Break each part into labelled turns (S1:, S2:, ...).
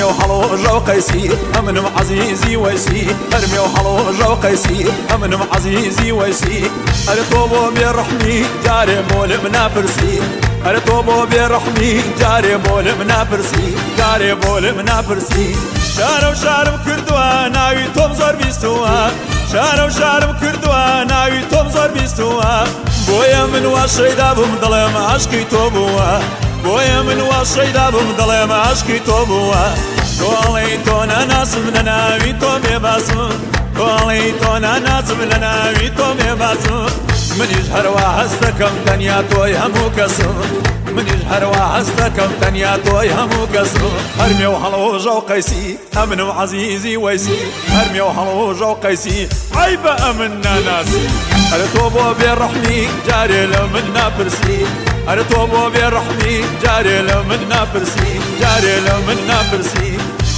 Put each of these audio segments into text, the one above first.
S1: وحلو جو قيسي أمنم عزيزي ويسي هرمي وحلو جو قيسي أمنم عزيزي ويسي أرتوبو برحمي جاري بول منافرسي أرتوبو برحمي جاري بول منافرسي جاري بول منافرسي شارو شارم كردوا ناوي توم زور بيستوا شارو شارم كردوا ناوي توم زور بيستوا بويا من واشيدا بمضلم عشقي توبوا بويا من واشيدا بمضلم عشقي توبوا قولي تونا ناس من ناوي توم يباسم قولي تونا ناس من ناوي توم يباسم من يجهر وحستكم تنيا توي همو كسم من يجهر وحستكم تنيا توي همو كسم هرمي وحلو جو قيسي أمن وعزيزي ويسي هرمي وحلو جو قيسي عيب أمنا ناسي أرتوبو بالرحمي جاري لمنا برسي أرتوبو بالرحمي جاري لمنا برسي جاري لمنا برسي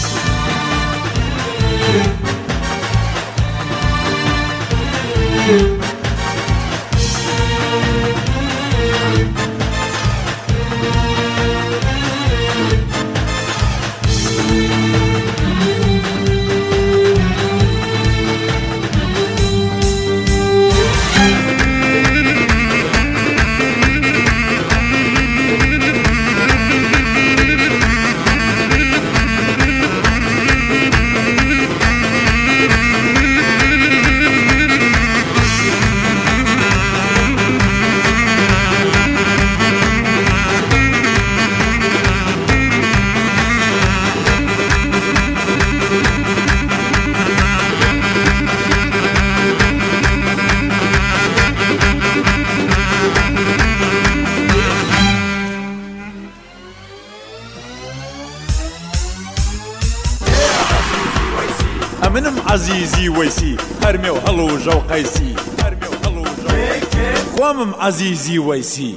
S1: أمنم عزيزي ويسي هرمي وهلو جو قيسي هرمي وهلو جو قوامم عزيزي ويسي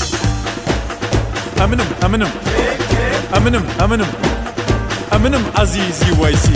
S1: أمنم أمنم أمنم أمنم أمنم عزيزي ويسي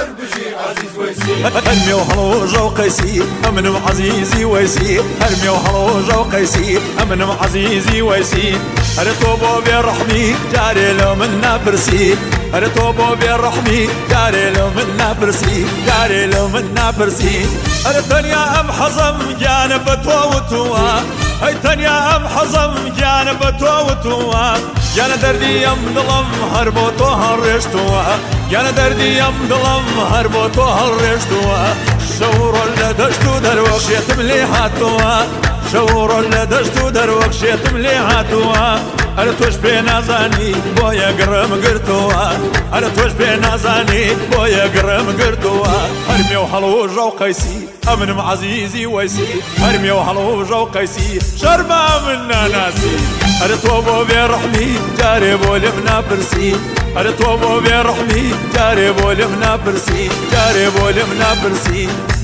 S1: هرمي وهلو جو قيسي أمنم عزيزي ويسي هرمي وهلو جو قيسي أمنم عزيزي ويسي أرتوبو بالرحمي جاري لو منا برسي أرتوبو بالرحمي جاري لو منا برسي جاري لو منا برسي أرتنيا أم حزم جانب توتوا أي تنيا أم حزم جانب توتوا جانا دردي يم ظلم هربو هرشتوا جانا دردي يم ظلم هربو هرشتوا شور لدشتو دروخ يتملي حاتوا شور لدشتو دروخ يتملي حاتوا أنا توش بنازاني بويا قرم قرتوا أنا توش بنازاني بويا قرم قرتوا هرمي وحلو جو قيسي أمن عزيزي ويسي هرمي وحلو جو قيسي شربا منا ناسي أنا توبو برحمي جاري بولمنا برسي أنا توبو برحمي جاري بولمنا برسي جاري بولمنا برسي